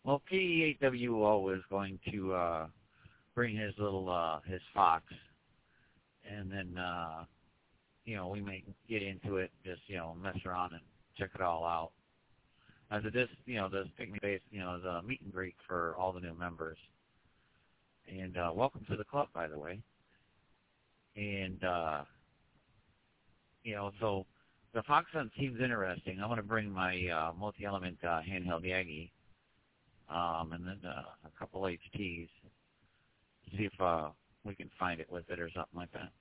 Well, PE8WO is going to bring his little his Fox, and then we may get into it, just mess around and check it all out. As it is, this picnic base, is a meet and greet for all the new members. And welcome to the club, by the way. And so the Fox Hunt seems interesting. I'm going to bring my multi-element handheld Yagi, and then a couple HTs, see if we can find it with it or something like that.